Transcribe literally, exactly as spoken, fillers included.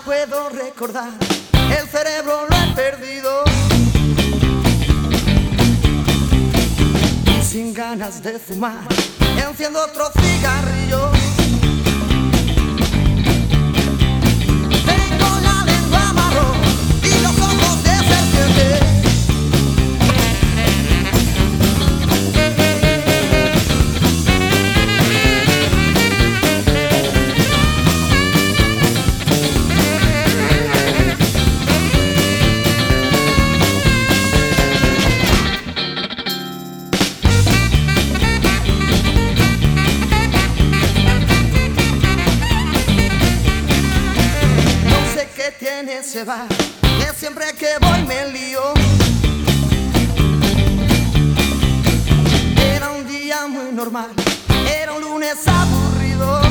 puedo recordar, el cerebro lo he perdido. Y sin ganas de fumar, enciendo otro cigarrillo. Tengo la lengua marrón y los ojos de serpiente. Tiene ese bar que siempre que voy me lío. Era un día muy normal, era un lunes aburrido.